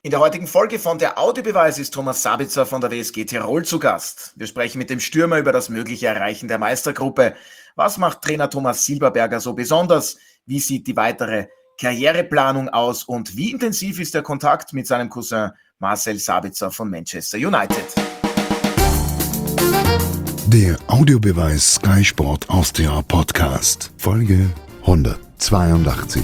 In der heutigen Folge von der Audiobeweis ist Thomas Sabitzer von der WSG Tirol zu Gast. Wir sprechen mit dem Stürmer über das mögliche Erreichen der Meistergruppe. Was macht Trainer Thomas Silberberger so besonders? Wie sieht die weitere Karriereplanung aus? Und wie intensiv ist der Kontakt mit seinem Cousin Marcel Sabitzer von Manchester United? Der Audiobeweis Sky Sport Austria Podcast, Folge 182.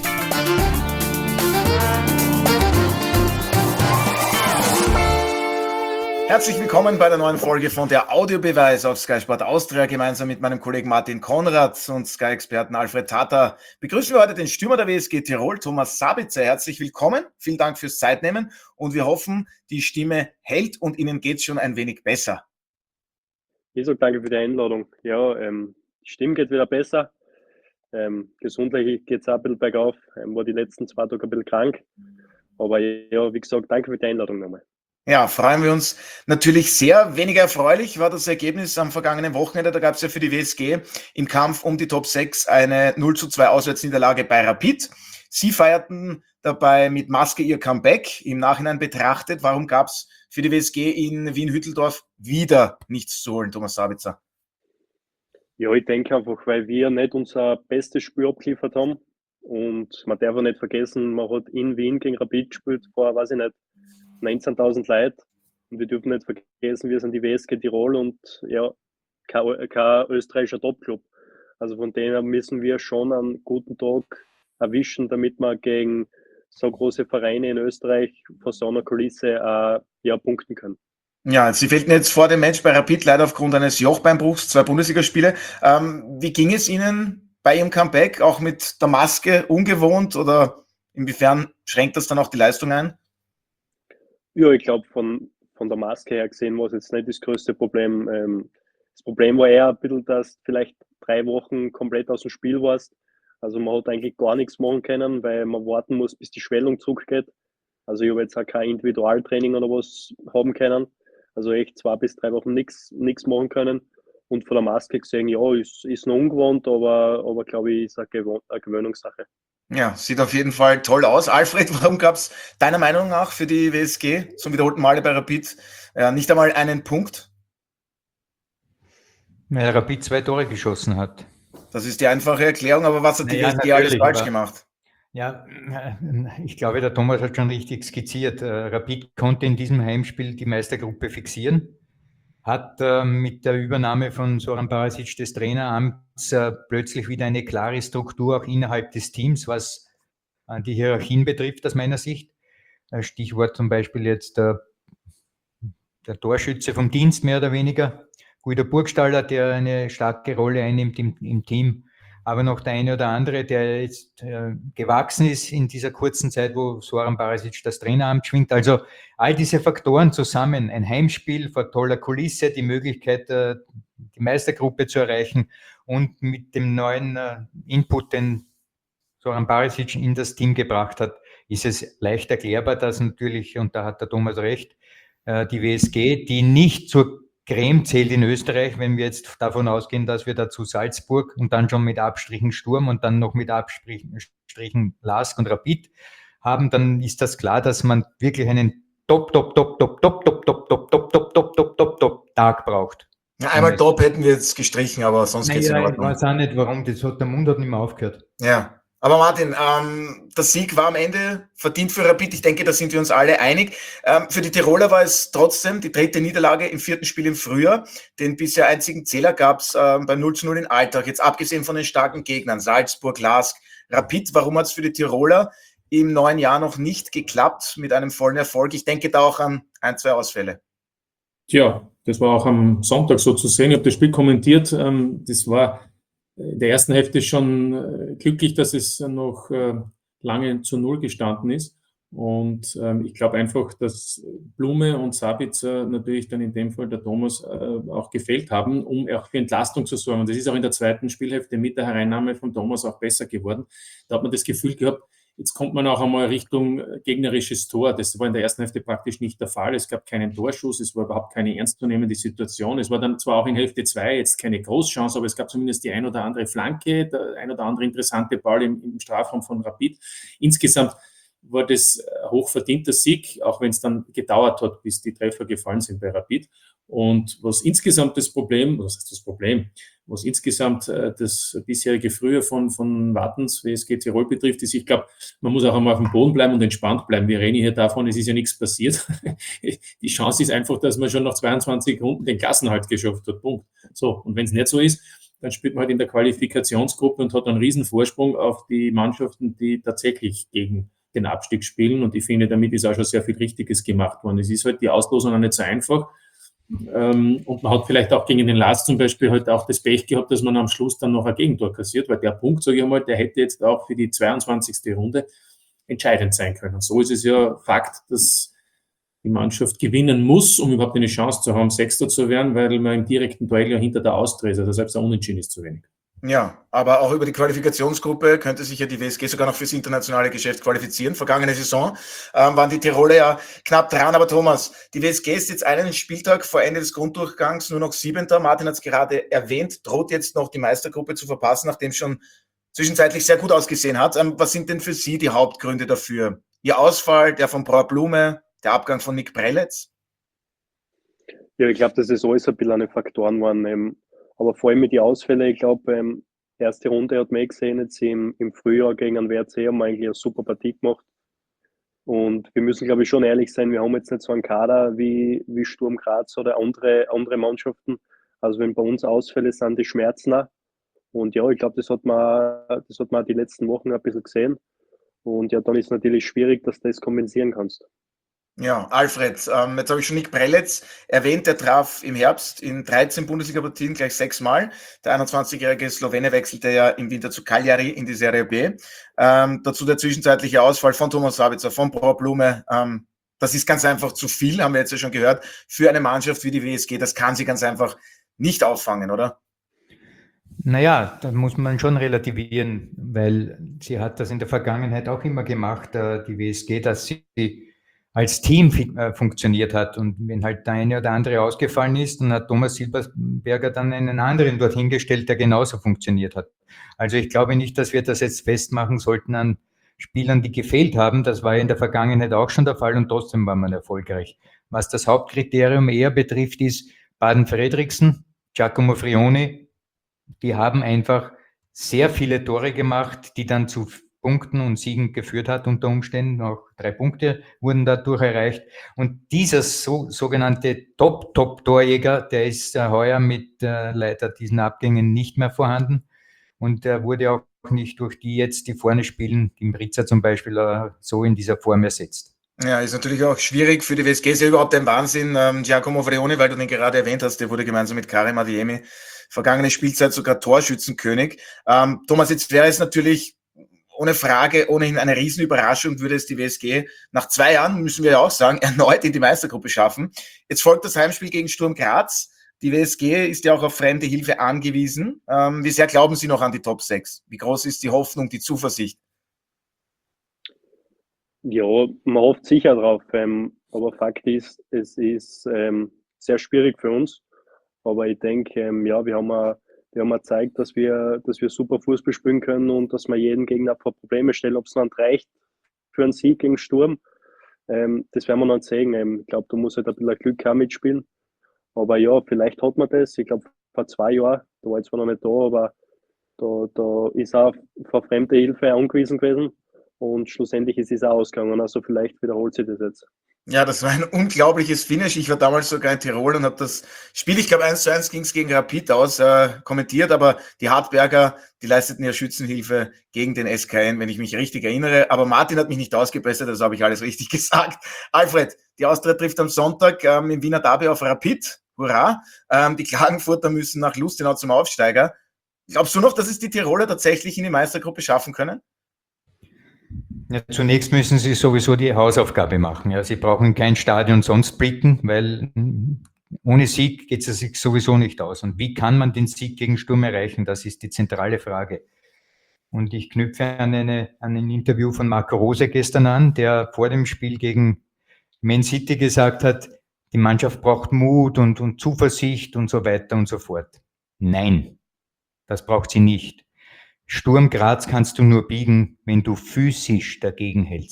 Herzlich willkommen bei der neuen Folge von der Audiobeweis auf Sky Sport Austria. Gemeinsam mit meinem Kollegen Martin Konrad und Sky-Experten Alfred Tata begrüßen wir heute den Stürmer der WSG Tirol, Thomas Sabitzer. Herzlich willkommen, vielen Dank fürs Zeitnehmen und wir hoffen, die Stimme hält und Ihnen geht es schon ein wenig besser. Ich sage danke für die Einladung. Ja, die Stimme geht wieder besser. Gesundheitlich geht es auch ein bisschen bergauf. War die letzten 2 Tage ein bisschen krank. Aber ja, wie gesagt, danke für die Einladung nochmal. Ja, freuen wir uns natürlich sehr. Weniger erfreulich war das Ergebnis am vergangenen Wochenende. Da gab es ja für die WSG im Kampf um die Top 6 eine 0:2 Auswärtsniederlage bei Rapid. Sie feierten dabei mit Maske ihr Comeback. Im Nachhinein betrachtet, warum gab es für die WSG in Wien-Hütteldorf wieder nichts zu holen, Thomas Sabitzer? Ja, ich denke einfach, weil wir nicht unser bestes Spiel abgeliefert haben. Und man darf auch nicht vergessen, man hat in Wien gegen Rapid gespielt vor, weiß ich nicht, 19.000 Leute. Und wir dürfen nicht vergessen, wir sind die WSG Tirol und ja, kein österreichischer Topclub. Also von dem her müssen wir schon einen guten Tag erwischen, damit wir gegen so große Vereine in Österreich vor so einer Kulisse punkten können. Ja, Sie fehlten jetzt vor dem Match bei Rapid leider aufgrund eines Jochbeinbruchs 2 Bundesligaspiele. Wie ging es Ihnen bei Ihrem Comeback, auch mit der Maske ungewohnt oder inwiefern schränkt das dann auch die Leistung ein? Ja, ich glaube, von der Maske her gesehen war es jetzt nicht das größte Problem. Das Problem war eher ein bisschen, dass du vielleicht 3 Wochen komplett aus dem Spiel warst. Also man hat eigentlich gar nichts machen können, weil man warten muss, bis die Schwellung zurückgeht. Also ich habe jetzt auch kein Individualtraining oder was haben können. Also echt 2 bis 3 Wochen nichts machen können. Und von der Maske gesehen, ja, ist noch ungewohnt, aber glaube ich, ist eine Gewöhnungssache. Ja, sieht auf jeden Fall toll aus. Alfred, warum gab es deiner Meinung nach für die WSG zum wiederholten Male bei Rapid nicht einmal einen Punkt? Weil Rapid 2 Tore geschossen hat. Das ist die einfache Erklärung, aber was hat die WSG alles falsch gemacht? Ja, ich glaube, der Thomas hat schon richtig skizziert. Rapid konnte in diesem Heimspiel die Meistergruppe fixieren, hat mit der Übernahme von Zoran Barisic des Traineramts plötzlich wieder eine klare Struktur auch innerhalb des Teams, was die Hierarchien betrifft, aus meiner Sicht. Stichwort zum Beispiel jetzt der Torschütze vom Dienst, mehr oder weniger. Guido Burgstaller, der eine starke Rolle einnimmt im Team, aber noch der eine oder andere, der jetzt gewachsen ist in dieser kurzen Zeit, wo Zoran Barisic das Traineramt schwingt. Also all diese Faktoren zusammen, ein Heimspiel vor toller Kulisse, die Möglichkeit, die Meistergruppe zu erreichen und mit dem neuen Input, den Zoran Barisic in das Team gebracht hat, ist es leicht erklärbar, dass natürlich, und da hat der Thomas recht, die WSG, die nicht zur Creme zählt in Österreich, wenn wir jetzt davon ausgehen, dass wir dazu Salzburg und dann schon mit Abstrichen Sturm und dann noch mit Abstrichen Lask und Rapid haben, dann ist das klar, dass man wirklich einen Top Tag braucht. Ja, einmal Top hätten wir jetzt gestrichen, aber sonst geht es in Ordnung. Ich weiß auch nicht, warum, der Mund hat nicht mehr aufgehört. Ja. Aber Martin, der Sieg war am Ende verdient für Rapid. Ich denke, da sind wir uns alle einig. Für die Tiroler war es trotzdem die 3. Niederlage im 4. Spiel im Frühjahr. Den bisher einzigen Zähler gab es beim 0:0 in Alltag. Jetzt abgesehen von den starken Gegnern, Salzburg, Lask, Rapid. Warum hat es für die Tiroler im neuen Jahr noch nicht geklappt mit einem vollen Erfolg? Ich denke da auch an 1, 2 Ausfälle. Tja, das war auch am Sonntag so zu sehen. Ich habe das Spiel kommentiert. Das war in der ersten Hälfte schon glücklich, dass es noch lange 0 gestanden ist. Und ich glaube einfach, dass Blume und Sabitzer natürlich dann in dem Fall der Thomas auch gefehlt haben, um auch für Entlastung zu sorgen. Und das ist auch in der zweiten Spielhälfte mit der Hereinnahme von Thomas auch besser geworden. Da hat man das Gefühl gehabt, jetzt kommt man auch einmal Richtung gegnerisches Tor. Das war in der ersten Hälfte praktisch nicht der Fall. Es gab keinen Torschuss, es war überhaupt keine ernstzunehmende Situation. Es war dann zwar auch in Hälfte 2 jetzt keine Großchance, aber es gab zumindest die ein oder andere Flanke, der ein oder andere interessante Ball im Strafraum von Rapid. Insgesamt war das ein hochverdienter Sieg, auch wenn es dann gedauert hat, bis die Treffer gefallen sind bei Rapid. Und was insgesamt das bisherige Frühjahr von Wattens WSG Tirol betrifft, ist, ich glaube, man muss auch einmal auf dem Boden bleiben und entspannt bleiben. Wir reden hier davon, es ist ja nichts passiert. Die Chance ist einfach, dass man schon nach 22 Runden den Klassenerhalt geschafft hat. Punkt. So, und wenn es nicht so ist, dann spielt man halt in der Qualifikationsgruppe und hat einen riesen Vorsprung auf die Mannschaften, die tatsächlich gegen den Abstieg spielen. Und ich finde, damit ist auch schon sehr viel Richtiges gemacht worden. Es ist halt die Auslosung auch nicht so einfach. Und man hat vielleicht auch gegen den Lars zum Beispiel halt auch das Pech gehabt, dass man am Schluss dann noch ein Gegentor kassiert, weil der Punkt, sage ich einmal, der hätte jetzt auch für die 22. Runde entscheidend sein können. So ist es ja Fakt, dass die Mannschaft gewinnen muss, um überhaupt eine Chance zu haben, Sechster zu werden, weil man im direkten Duell ja hinter der Austria ist. Also selbst ein Unentschieden ist zu wenig. Ja, aber auch über die Qualifikationsgruppe könnte sich ja die WSG sogar noch fürs internationale Geschäft qualifizieren. Vergangene Saison waren die Tiroler ja knapp dran. Aber Thomas, die WSG ist jetzt einen Spieltag vor Ende des Grunddurchgangs nur noch 7. Martin hat es gerade erwähnt, droht jetzt noch die Meistergruppe zu verpassen, nachdem schon zwischenzeitlich sehr gut ausgesehen hat. Was sind denn für Sie die Hauptgründe dafür? Ihr Ausfall, der von Brauer Blume, der Abgang von Nick Prelitz? Ja, ich glaube, das ist alles ein bisschen eine Faktoren waren. Aber vor allem mit den Ausfällen, ich glaube, erste Runde hat man gesehen, jetzt im Frühjahr gegen den WRC haben wir eigentlich eine super Partie gemacht. Und wir müssen, glaube ich, schon ehrlich sein, wir haben jetzt nicht so einen Kader wie Sturm Graz oder andere Mannschaften. Also wenn bei uns Ausfälle sind, die schmerzen auch. Und ja, ich glaube, das hat man die letzten Wochen ein bisschen gesehen. Und ja, dann ist es natürlich schwierig, dass du das kompensieren kannst. Ja, Alfred, jetzt habe ich schon Nick Prelitz erwähnt, der traf im Herbst in 13 Bundesliga-Partien gleich 6 Mal. Der 21-jährige Slowene wechselte ja im Winter zu Cagliari in die Serie B. Dazu der zwischenzeitliche Ausfall von Thomas Sabitzer, von Brauer Blume. Das ist ganz einfach zu viel, haben wir jetzt ja schon gehört, für eine Mannschaft wie die WSG. Das kann sie ganz einfach nicht auffangen, oder? Naja, da muss man schon relativieren, weil sie hat das in der Vergangenheit auch immer gemacht, die WSG, dass sie als Team funktioniert hat. Und wenn halt der eine oder andere ausgefallen ist, dann hat Thomas Silbersberger dann einen anderen dorthin gestellt, der genauso funktioniert hat. Also ich glaube nicht, dass wir das jetzt festmachen sollten an Spielern, die gefehlt haben. Das war ja in der Vergangenheit auch schon der Fall und trotzdem war man erfolgreich. Was das Hauptkriterium eher betrifft, ist Baden-Fredriksen, Giacomo Frioni. Die haben einfach sehr viele Tore gemacht, die dann zu Punkten und Siegen geführt hat unter Umständen. Auch 3 Punkte wurden dadurch erreicht. Und dieser sogenannte Top-Torjäger, der ist heuer mit leider diesen Abgängen nicht mehr vorhanden. Und der wurde auch nicht durch die jetzt, die vorne spielen, die Mritza zum Beispiel, so in dieser Form ersetzt. Ja, ist natürlich auch schwierig für die WSG. Ist ja überhaupt ein Wahnsinn. Giacomo Frioni, weil du den gerade erwähnt hast, der wurde gemeinsam mit Karim Adeyemi vergangene Spielzeit sogar Torschützenkönig. Thomas, jetzt wäre es natürlich ohne Frage ohnehin eine Riesenüberraschung, würde es die WSG nach 2 Jahren, müssen wir ja auch sagen, erneut in die Meistergruppe schaffen. Jetzt folgt das Heimspiel gegen Sturm Graz. Die WSG ist ja auch auf fremde Hilfe angewiesen. Wie sehr glauben Sie noch an die Top 6? Wie groß ist die Hoffnung, die Zuversicht? Ja, man hofft sicher drauf. Aber Fakt ist, es ist sehr schwierig für uns. Aber ich denke, ja, wir haben gezeigt, dass wir super Fußball spielen können und dass wir jeden Gegner vor Probleme stellen. Ob es dann reicht für einen Sieg gegen Sturm, das werden wir dann sehen. Ich glaube, da muss halt ein bisschen Glück auch mitspielen. Aber ja, vielleicht hat man das. Ich glaube, vor 2 Jahren, da war ich zwar noch nicht da, aber da ist auch vor fremde Hilfe angewiesen gewesen. Und schlussendlich ist es auch ausgegangen. Also vielleicht wiederholt sich das jetzt. Ja, das war ein unglaubliches Finish. Ich war damals sogar in Tirol und habe das Spiel, ich glaube 1:1 ging es gegen Rapid aus, kommentiert, aber die Hartberger, die leisteten ja Schützenhilfe gegen den SKN, wenn ich mich richtig erinnere. Aber Martin hat mich nicht ausgebessert, also habe ich alles richtig gesagt. Alfred, die Austria trifft am Sonntag im Wiener Derby auf Rapid. Hurra! Die Klagenfurter müssen nach Lustenau zum Aufsteiger. Glaubst du noch, dass es die Tiroler tatsächlich in die Meistergruppe schaffen können? Ja, zunächst müssen sie sowieso die Hausaufgabe machen. Ja, sie brauchen kein Stadion sonst blicken, weil ohne Sieg geht es sich sowieso nicht aus. Und wie kann man den Sieg gegen Sturm erreichen? Das ist die zentrale Frage. Und ich knüpfe an ein Interview von Marco Rose gestern an, der vor dem Spiel gegen Man City gesagt hat, die Mannschaft braucht Mut und Zuversicht und so weiter und so fort. Nein, das braucht sie nicht. Sturm Graz kannst du nur biegen, wenn du physisch dagegen hältst.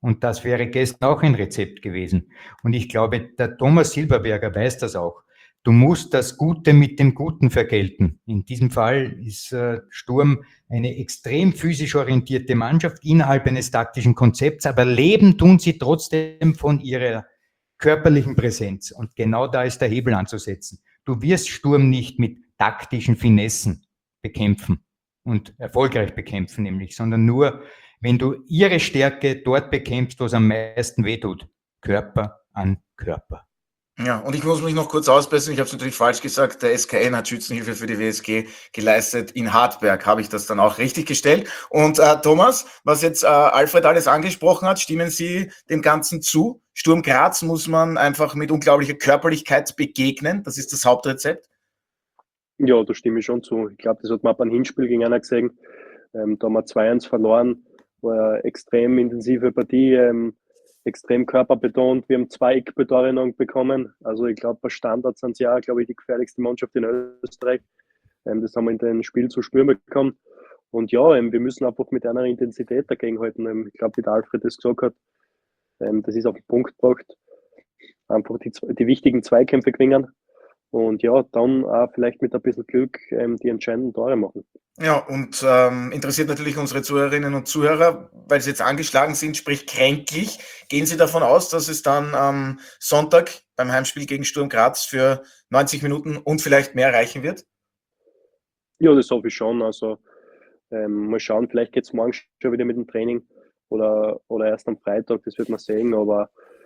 Und das wäre gestern auch ein Rezept gewesen. Und ich glaube, der Thomas Silberberger weiß das auch. Du musst das Gute mit dem Guten vergelten. In diesem Fall ist Sturm eine extrem physisch orientierte Mannschaft innerhalb eines taktischen Konzepts, aber leben tun sie trotzdem von ihrer körperlichen Präsenz. Und genau da ist der Hebel anzusetzen. Du wirst Sturm nicht mit taktischen Finessen bekämpfen und erfolgreich bekämpfen nämlich, sondern nur, wenn du ihre Stärke dort bekämpfst, wo es am meisten wehtut. Körper an Körper. Ja, und ich muss mich noch kurz ausbessern. Ich habe es natürlich falsch gesagt. Der SKN hat Schützenhilfe für die WSG geleistet. In Hartberg habe ich das dann auch richtig gestellt. Und Thomas, was jetzt Alfred alles angesprochen hat, stimmen Sie dem Ganzen zu? Sturm Graz muss man einfach mit unglaublicher Körperlichkeit begegnen. Das ist das Hauptrezept. Ja, da stimme ich schon zu. Ich glaube, das hat man beim Hinspiel gegen einer gesehen. Da haben wir 2-1 verloren. War eine extrem intensive Partie. Extrem körperbetont. Wir haben 2 Eckbetore noch bekommen. Also ich glaube, bei Standards sind sie ja, glaube ich, die gefährlichste Mannschaft in Österreich. Das haben wir in dem Spiel zu spüren bekommen. Und ja, wir müssen einfach mit einer Intensität dagegenhalten. Ich glaube, wie der Alfred das gesagt hat, das ist auf den Punkt gebracht. Einfach die wichtigen Zweikämpfe gewinnen. Und ja, dann auch vielleicht mit ein bisschen Glück die entscheidenden Tore machen. Ja, und interessiert natürlich unsere Zuhörerinnen und Zuhörer, weil sie jetzt angeschlagen sind, sprich kränklich. Gehen Sie davon aus, dass es dann am Sonntag beim Heimspiel gegen Sturm Graz für 90 Minuten und vielleicht mehr reichen wird? Ja, das hoffe ich schon. Also mal schauen, vielleicht geht es morgen schon wieder mit dem Training oder erst am Freitag, das wird man sehen. Aber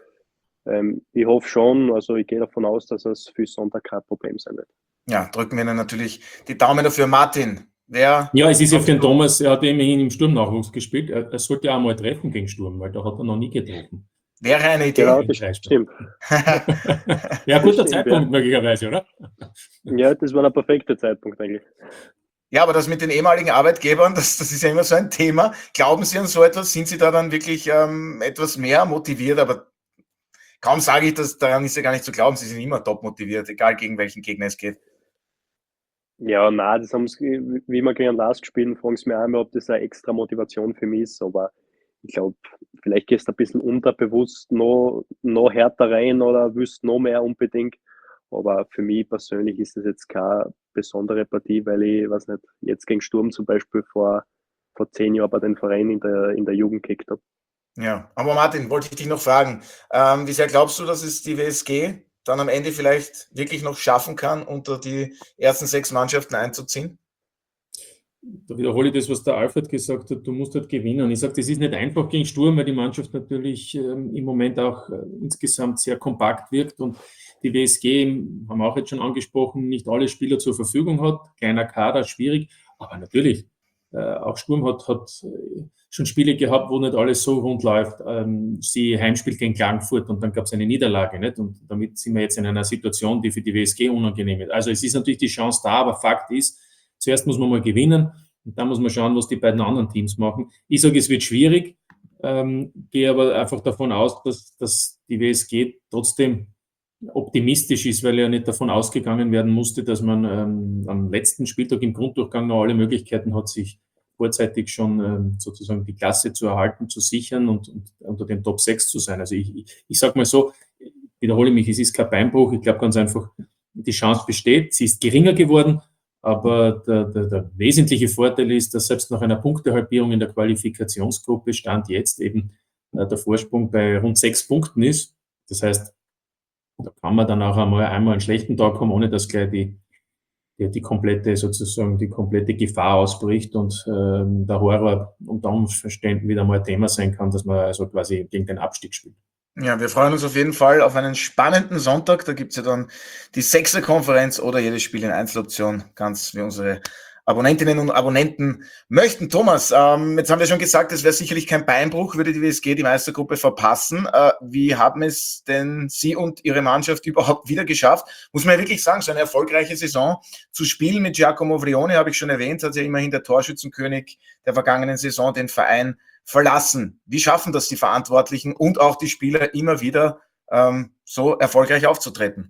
ich hoffe schon, also ich gehe davon aus, dass es für Sonntag kein Problem sein wird. Ja, drücken wir Ihnen natürlich die Daumen dafür. Martin, wer... Ja, es ist ja für den Thomas, er hat immerhin im Sturmnachwuchs gespielt. Er sollte ja auch mal treffen gegen Sturm, weil da hat er noch nie getroffen. Wäre eine Idee. Genau, das stimmt. Ja, guter Das stimmt, Zeitpunkt ja. möglicherweise, oder? Ja, das war der perfekte Zeitpunkt eigentlich. Ja, aber das mit den ehemaligen Arbeitgebern, das ist ja immer so ein Thema. Glauben Sie an so etwas? Sind Sie da dann wirklich etwas mehr motiviert? Aber kaum sage ich das, daran ist ja gar nicht zu glauben. Sie sind immer top motiviert, egal gegen welchen Gegner es geht. Ja, nein, das haben sie, wie wir gegen Last gespielt, fragen sie mich einmal, ob das eine extra Motivation für mich ist. Aber ich glaube, vielleicht gehst du ein bisschen unterbewusst noch härter rein oder willst noch mehr unbedingt. Aber für mich persönlich ist das jetzt keine besondere Partie, weil ich, weiß nicht, jetzt gegen Sturm zum Beispiel vor 10 Jahren bei den Verein in der Jugend gekickt habe. Ja, aber Martin, wollte ich dich noch fragen, wie sehr glaubst du, dass es die WSG dann am Ende vielleicht wirklich noch schaffen kann, unter die ersten 6 Mannschaften einzuziehen? Da wiederhole ich das, was der Alfred gesagt hat, du musst halt gewinnen. Ich sage, das ist nicht einfach gegen Sturm, weil die Mannschaft natürlich im Moment auch insgesamt sehr kompakt wirkt und die WSG, haben wir auch jetzt schon angesprochen, nicht alle Spieler zur Verfügung hat. Kleiner Kader, schwierig, aber natürlich, auch Sturm hat schon Spiele gehabt, wo nicht alles so rund läuft. Sie Heimspiel gegen Klagenfurt und dann gab es eine Niederlage, nicht? Und damit sind wir jetzt in einer Situation, die für die WSG unangenehm ist. Also es ist natürlich die Chance da, aber Fakt ist, zuerst muss man mal gewinnen und dann muss man schauen, was die beiden anderen Teams machen. Ich sage, es wird schwierig, gehe aber einfach davon aus, dass die WSG trotzdem optimistisch ist, weil ja nicht davon ausgegangen werden musste, dass man am letzten Spieltag im Grunddurchgang noch alle Möglichkeiten hat, sich vorzeitig schon sozusagen die Klasse zu erhalten, zu sichern und unter den Top 6 zu sein. Also ich sage mal so, wiederhole mich, es ist kein Beinbruch, ich glaube ganz einfach, die Chance besteht, sie ist geringer geworden, aber der wesentliche Vorteil ist, dass selbst nach einer Punktehalbierung in der Qualifikationsgruppe Stand jetzt eben der Vorsprung bei rund 6 Punkten ist. Das heißt, da kann man dann auch einmal einen schlechten Tag haben, ohne dass gleich die komplette Gefahr ausbricht und der Horror unter Umständen wieder mal ein Thema sein kann, dass man also quasi gegen den Abstieg spielt. Ja, wir freuen uns auf jeden Fall auf einen spannenden Sonntag. Da gibt's ja dann die 6er-Konferenz oder jedes Spiel in Einzeloption, ganz wie unsere Abonnentinnen und Abonnenten möchten. Thomas, jetzt haben wir schon gesagt, es wäre sicherlich kein Beinbruch, würde die WSG die Meistergruppe verpassen. Wie haben es denn Sie und Ihre Mannschaft überhaupt wieder geschafft? Muss man ja wirklich sagen, so eine erfolgreiche Saison zu spielen mit Giacomo Vrioni, habe ich schon erwähnt, hat ja immerhin der Torschützenkönig der vergangenen Saison den Verein verlassen. Wie schaffen das die Verantwortlichen und auch die Spieler immer wieder so erfolgreich aufzutreten?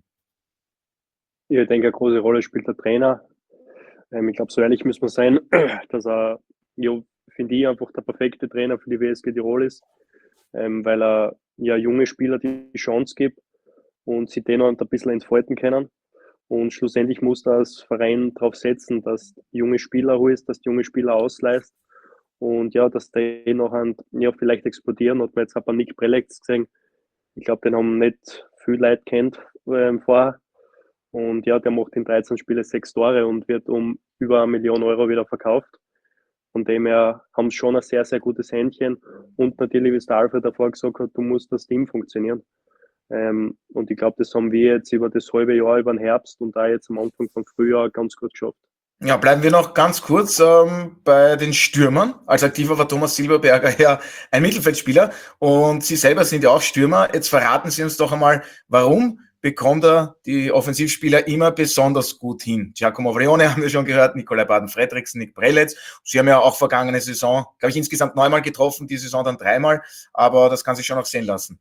Ich denke, eine große Rolle spielt der Trainer. Ich glaube, so ehrlich müssen wir sein, dass er, ja, finde ich, einfach der perfekte Trainer für die WSG Tirol ist. weil er ja junge Spieler die Chance gibt und sie den ein bisschen entfalten können. Und schlussendlich muss da als Verein darauf setzen, dass junge Spieler holst, dass die junge Spieler ausleihst und ja, dass die nachher ja, vielleicht explodieren. Hat man jetzt aber Nick Prelec gesehen. Ich glaube, den haben nicht viel Leute kennt vorher. Und ja, der macht in 13 Spiele 6 Tore und wird um über 1 Million Euro wieder verkauft. Von dem her haben sie schon ein sehr, sehr gutes Händchen. Und natürlich, wie es der Alfred davor gesagt hat, du musst das Team funktionieren. Und ich glaube, das haben wir jetzt über das halbe Jahr, über den Herbst und da jetzt am Anfang vom Frühjahr ganz gut geschafft. Ja, bleiben wir noch ganz kurz bei den Stürmern. Als Aktiver war Thomas Silberberger ja ein Mittelfeldspieler und Sie selber sind ja auch Stürmer. Jetzt verraten Sie uns doch einmal, warum bekommt er die Offensivspieler immer besonders gut hin? Giacomo Vrione haben wir schon gehört, Nikolai Baden-Fredriksen, Nick Prelec. Sie haben ja auch vergangene Saison, glaube ich, insgesamt 9-mal getroffen, die Saison dann 3-mal, aber das kann sich schon noch sehen lassen.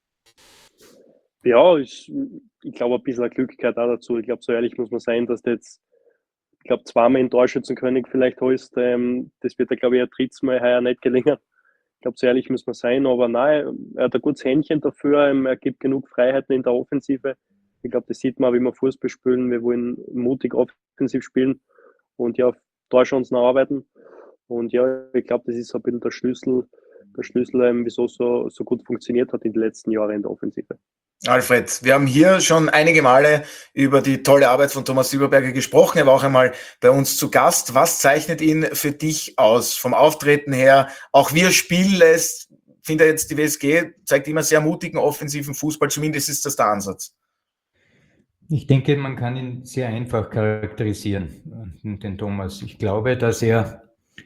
Ja, ich glaube, ein bisschen Glück gehört auch dazu. Ich glaube, so ehrlich muss man sein, dass du jetzt, ich glaube, 2-mal in Torschützenkönig vielleicht holst. Das wird ja, glaube ich, ein drittes Mal heuer nicht gelingen. Ich glaube, so ehrlich muss man sein, aber nein, er hat ein gutes Händchen dafür. Er gibt genug Freiheiten in der Offensive. Ich glaube, das sieht man, wie wir Fußball spielen. Wir wollen mutig offensiv spielen und ja, Torchancen arbeiten. Und ja, ich glaube, das ist so ein bisschen der Schlüssel, wieso es so gut funktioniert hat in den letzten Jahren in der Offensive. Alfred, wir haben hier schon einige Male über die tolle Arbeit von Thomas Silberberger gesprochen. Er war auch einmal bei uns zu Gast. Was zeichnet ihn für dich aus? Vom Auftreten her, auch wie er spielen lässt. Ich finde jetzt, die WSG zeigt immer sehr mutigen offensiven Fußball. Zumindest ist das der Ansatz. Ich denke, man kann ihn sehr einfach charakterisieren, den Thomas. Ich glaube, dass er,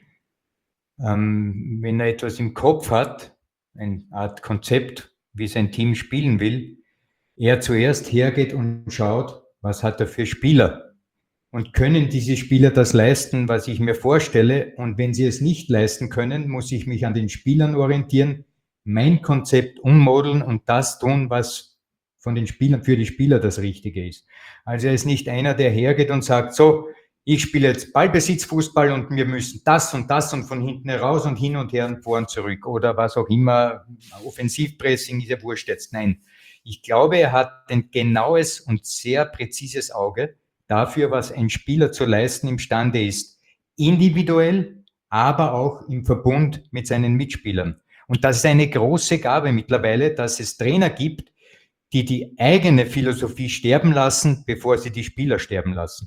wenn er etwas im Kopf hat, eine Art Konzept, wie sein Team spielen will, er zuerst hergeht und schaut, was hat er für Spieler und können diese Spieler das leisten, was ich mir vorstelle, und wenn sie es nicht leisten können, muss ich mich an den Spielern orientieren, mein Konzept ummodeln und das tun, was von den Spielern für die Spieler das Richtige ist. Also er ist nicht einer, der hergeht und sagt, so, ich spiele jetzt Ballbesitzfußball und wir müssen das und von hinten heraus und hin und her und vor und zurück oder was auch immer, Offensivpressing ist ja wurscht jetzt. Nein, ich glaube, er hat ein genaues und sehr präzises Auge dafür, was ein Spieler zu leisten imstande ist, individuell, aber auch im Verbund mit seinen Mitspielern. Und das ist eine große Gabe mittlerweile, dass es Trainer gibt, die die eigene Philosophie sterben lassen, bevor sie die Spieler sterben lassen.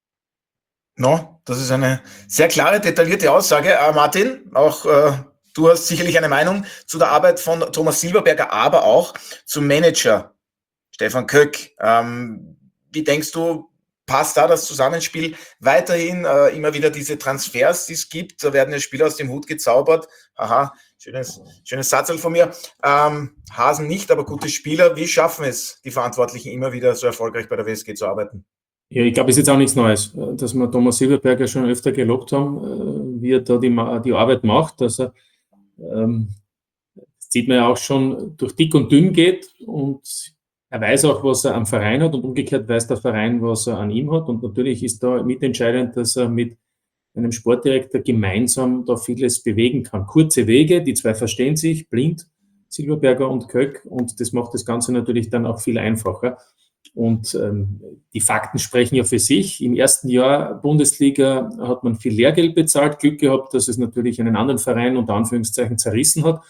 No, das ist eine sehr klare, detaillierte Aussage. Martin, auch du hast sicherlich eine Meinung zu der Arbeit von Thomas Silberberger, aber auch zum Manager Stefan Köck. Wie denkst du, passt da das Zusammenspiel weiterhin? Immer wieder diese Transfers, die es gibt, da werden ja Spieler aus dem Hut gezaubert. Aha, schönes Satzl von mir. Hasen nicht, aber gute Spieler. Wie schaffen es die Verantwortlichen immer wieder so erfolgreich bei der WSG zu arbeiten? Ja, ich glaube, es ist jetzt auch nichts Neues, dass wir Thomas Silberberger schon öfter gelobt haben, wie er da die Arbeit macht, dass er, das sieht man ja auch schon, durch dick und dünn geht und er weiß auch, was er am Verein hat und umgekehrt weiß der Verein, was er an ihm hat, und natürlich ist da mitentscheidend, dass er mit einem Sportdirektor gemeinsam da vieles bewegen kann. Kurze Wege, die zwei verstehen sich, blind, Silberberger und Köck, und das macht das Ganze natürlich dann auch viel einfacher. Und die Fakten sprechen ja für sich. Im ersten Jahr Bundesliga hat man viel Lehrgeld bezahlt, Glück gehabt, dass es natürlich einen anderen Verein unter Anführungszeichen zerrissen hat.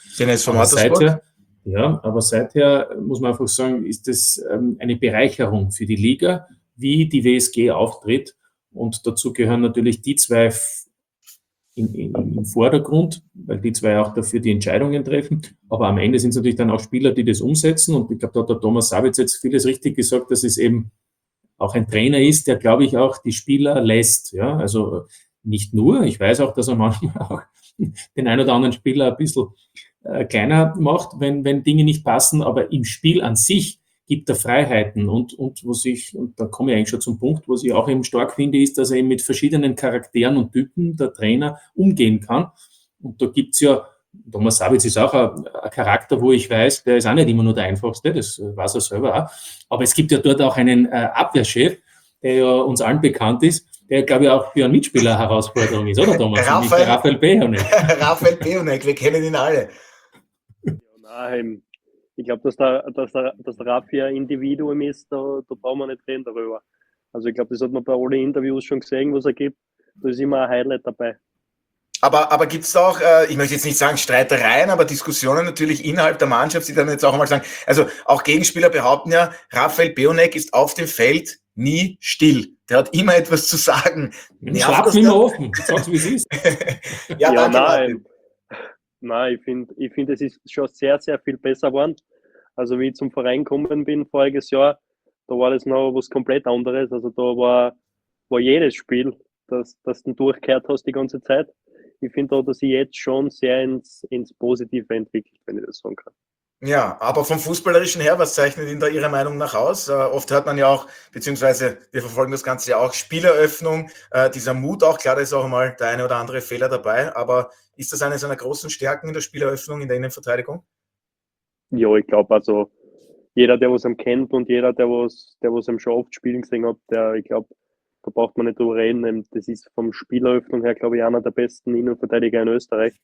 Aber seither muss man einfach sagen, ist das eine Bereicherung für die Liga, wie die WSG auftritt. Und dazu gehören natürlich die zwei im Vordergrund, weil die zwei auch dafür die Entscheidungen treffen. Aber am Ende sind es natürlich dann auch Spieler, die das umsetzen. Und ich glaube, da hat der Thomas Sabitz jetzt vieles richtig gesagt, dass es eben auch ein Trainer ist, der, glaube ich, auch die Spieler lässt. Ja, also nicht nur. Ich weiß auch, dass er manchmal auch den einen oder anderen Spieler ein bisschen kleiner macht, wenn Dinge nicht passen. Aber im Spiel an sich gibt er Freiheiten und da komme ich eigentlich schon zum Punkt, was ich auch eben stark finde, ist, dass er eben mit verschiedenen Charakteren und Typen der Trainer umgehen kann. Und da gibt's ja, Thomas Sabitz ist auch ein Charakter, wo ich weiß, der ist auch nicht immer nur der einfachste, das weiß er selber auch. Aber es gibt ja dort auch einen Abwehrchef, der ja uns allen bekannt ist, der, glaube ich, auch für einen Mitspieler eine Herausforderung ist, oder Thomas? Raphael Behonek. Raphael Behonek, wir kennen ihn alle. Ich glaube, dass der Raffi ein Individuum ist, da brauchen wir nicht reden darüber. Also ich glaube, das hat man bei allen Interviews schon gesehen, was er gibt. Da ist immer ein Highlight dabei. Aber gibt es da auch, ich möchte jetzt nicht sagen Streitereien, aber Diskussionen natürlich innerhalb der Mannschaft, die dann jetzt auch mal sagen, also auch Gegenspieler behaupten ja, Raphael Bionek ist auf dem Feld nie still. Der hat immer etwas zu sagen. Ich schlag's immer offen. Sag's, wie es ist. Ja, danke, nein, ich finde, es ist schon sehr, sehr viel besser geworden. Also wie ich zum Verein gekommen bin voriges Jahr, da war das noch was komplett anderes. Also da war jedes Spiel, dass du durchgehört hast die ganze Zeit. Ich finde auch, dass ich jetzt schon sehr ins Positive entwickelt, wenn ich das sagen kann. Ja, aber vom Fußballerischen her, was zeichnet ihn da Ihrer Meinung nach aus? Oft hört man ja auch, beziehungsweise wir verfolgen das Ganze ja auch, Spieleröffnung, dieser Mut auch, klar, da ist auch mal der eine oder andere Fehler dabei, aber ist das eine seiner großen Stärken in der Spieleröffnung, in der Innenverteidigung? Ja, ich glaube, also jeder, der was am kennt und jeder, der was am schon oft spielen gesehen hat, ich glaube, da braucht man nicht drüber reden. Das ist vom Spieleröffnung her, glaube ich, einer der besten Innenverteidiger in Österreich.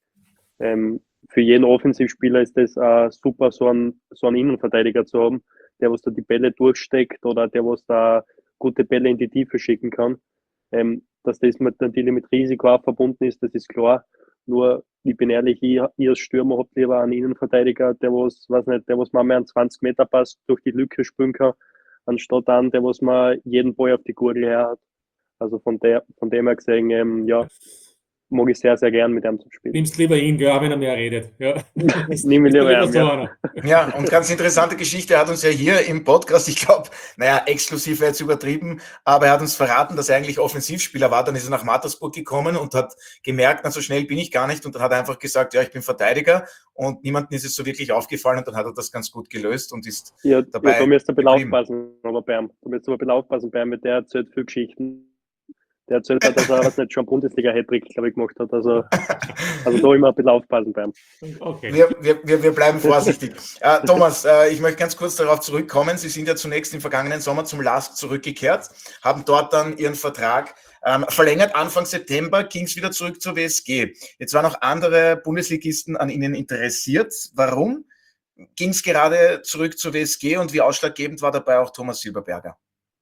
Für jeden Offensivspieler ist das super, so einen Innenverteidiger zu haben, der was da die Bälle durchsteckt oder der was da gute Bälle in die Tiefe schicken kann. Dass das natürlich mit Risiko auch verbunden ist, das ist klar. Nur, ich bin ehrlich, ihr als Stürmer habt lieber einen Innenverteidiger, der was mal mehr einen 20-Meter-Pass durch die Lücke spielen kann, anstatt einen, der was mal jeden Ball auf die Gurgel her hat. Also von dem her gesehen, ja, mag ich sehr, sehr gern mit ihm zu spielen. Nimmst lieber ihn, gell, wenn er mehr redet. Ja. Nimm ihn lieber ihn, ja. Ja, und ganz interessante Geschichte, er hat uns ja hier im Podcast, ich glaube, exklusiv wäre jetzt übertrieben, aber er hat uns verraten, dass er eigentlich Offensivspieler war, dann ist er nach Mattersburg gekommen und hat gemerkt, na, so schnell bin ich gar nicht, und dann hat er einfach gesagt, ja, ich bin Verteidiger, und niemandem ist es so wirklich aufgefallen, und dann hat er das ganz gut gelöst und ist dabei. Ja, da müsst ihr ein bisschen aufpassen, aber Berm, mit der erzählt viel Geschichten. Der erzählt hat, dass er was nicht schon Bundesliga-Hattrick, glaube ich, gemacht hat. Also da immer ein bisschen aufpassen beim. Okay. Wir bleiben vorsichtig. Thomas, ich möchte ganz kurz darauf zurückkommen. Sie sind ja zunächst im vergangenen Sommer zum LASK zurückgekehrt, haben dort dann Ihren Vertrag verlängert. Anfang September ging es wieder zurück zur WSG. Jetzt waren auch andere Bundesligisten an Ihnen interessiert. Warum ging es gerade zurück zur WSG und wie ausschlaggebend war dabei auch Thomas Silberberger?